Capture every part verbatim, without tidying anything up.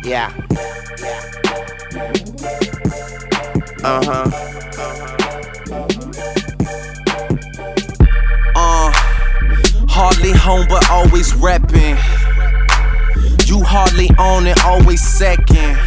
Yeah. Uh-huh. Uh, hardly home but always reppin'. You hardly on it, always second.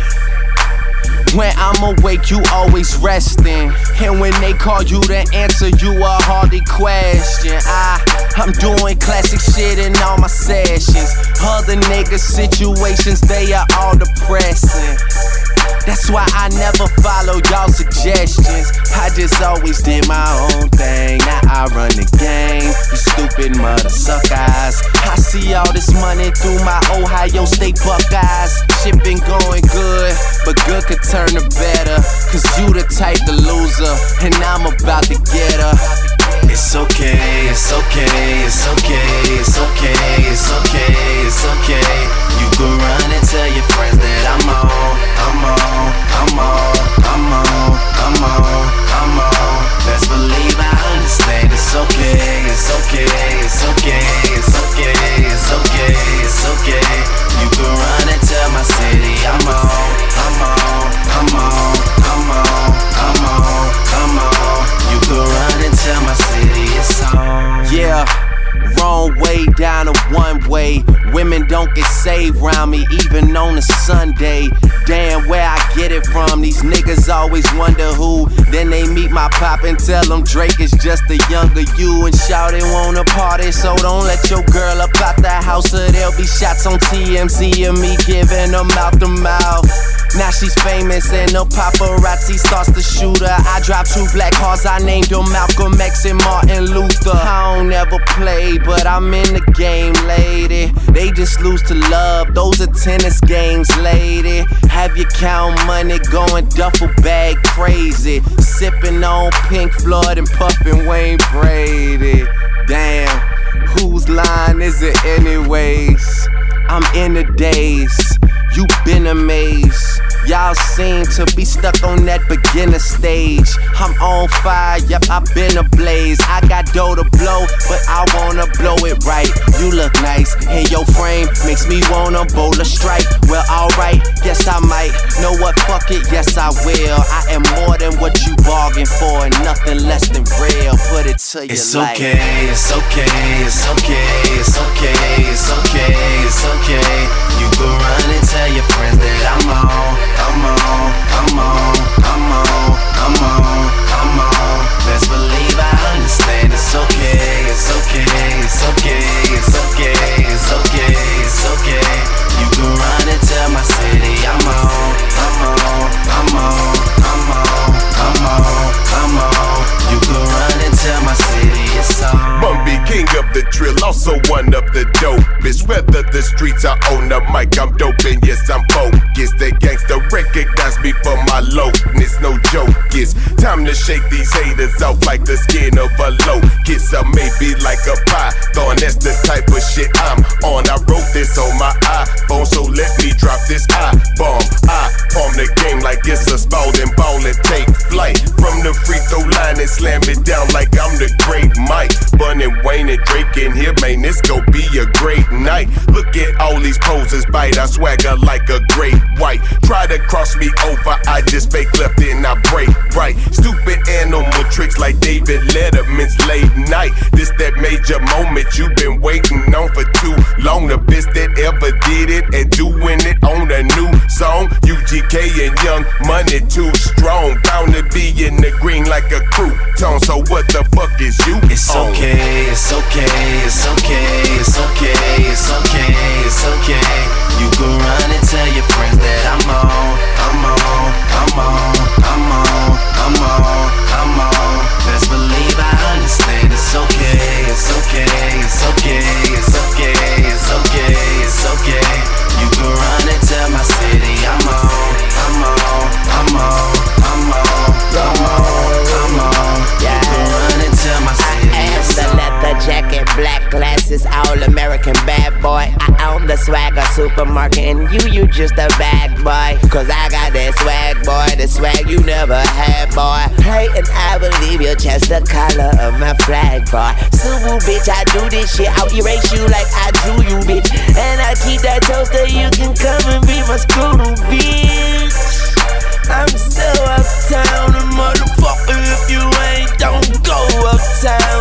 When I'm awake, you always resting. And when they call you to answer, you a hardly question. I, I'm doing classic shit in all my sessions. Other niggas' situations, they are all depressing. That's why I never follow y'all suggestions. I just always did my own thing. Now I run the game. You stupid mother suckers. I see all this money through my Ohio State Buckeyes. Shit been going good, but good could turn to better. Cause you the type to loser, and I'm about to get her. It's okay, it's okay, it's okay, it's okay, it's okay, it's okay. You can run and tell your friends that I'm on, I'm on, I'm on, I'm on, I'm on, I'm on. Best believe I understand. It's okay, it's okay, it's okay, it's okay, it's okay, it's okay. You can run and tell my city I'm on, I'm on, I'm on, I'm on, I'm on, I'm on. You can run and tell my city it's on. Yeah. Wrong way down a one way. Women don't get saved round me, even on a Sunday. Damn, where I get it from. These niggas always wonder who. Then they meet my pop and tell them Drake is just a younger you. And shout they wanna party, so don't let your girl up out the house, or there'll be shots on T M Z of me giving them mouth to mouth. Now she's famous and the paparazzi starts to shoot her. I drive two black cars, I named them Malcolm X and Martin Luther. I don't ever play, but I'm in the game, lady. They just lose to love, those are tennis games, lady. Have you count money, going duffel bag crazy. Sipping on Pink Floyd and puffin' Wayne Brady. Damn, whose line is it anyways? I'm in the days, you been amazed. Y'all seem to be stuck on that beginner stage. I'm on fire, yep, I've been ablaze. I got dough to blow, but I wanna blow it right. You look nice, and your frame makes me wanna bowl a strike. Well, alright, yes I might. Know what, fuck it, yes I will. I am more than what you bargained for, and nothing less than real. Put it to your It's life. okay, it's okay, it's okay, it's okay, it's okay, it's okay. You can run and tell your friends that I'm on, I'm on, I'm on, I'm on, I'm on, I'm on. Best believe I understand. It's okay, it's okay, it's okay, it's okay, it's okay, it's okay. You can run and tell my city I'm on, I'm on, I'm on, I'm on, I'm on, I'm on. You can run and tell my city it's on. Bumby, king of the drill, also one of the dopest. Whether the streets are on the mic, I'm dope and yes, I'm focused. They gangsta recognize me for my lowness, no joke. It's time to shake these haters off like the skin of a locust. Or maybe like a python, that's the type of shit I'm on. I wrote this on my iPhone, so let me drop this I-bomb. I palm the game like it's a Spalding ball and take flight. From the free throw line and slam it down like I'm the great Mike. Bun and Wayne and Drake in here, man, this gon' be a great night. Look at all these poses bite, I swagger like a great white. Try to cross me over, I just fake left and I break right. Stupid animal tricks like David Letterman's late night. This that major moment you've been waiting on for too long. The best that ever did it and doing it on a new song. U G K and Young Money too strong. Bound to be in the green like a crouton. So what the fuck is you It's on? okay, it's okay, it's okay, it's okay, it's okay, it's okay. You can run and tell your friends that I'm on, I'm on, I'm on, I'm on, I'm on, I'm on. Best believe I understand. It's okay, it's okay, it's okay, it's okay, it's okay, it's okay. You can run and tell my city I'm on, I'm on, I'm on, I'm on, I'm on, I'm on. You can run and tell my city I am it's the on. leather jacket, black glasses, all American bad boy. I own the swagger supermarket, and you, you just a bag boy. Cause I got that swag, boy, the swag you never had, boy. Hey, and I believe you're just the color of my flag, boy. Subu, bitch, I do this shit, I'll erase you like I drew you, bitch. And I keep that toaster, you can come and be my screw, bitch. I'm so uptown, and motherfucker, if you ain't, don't go uptown.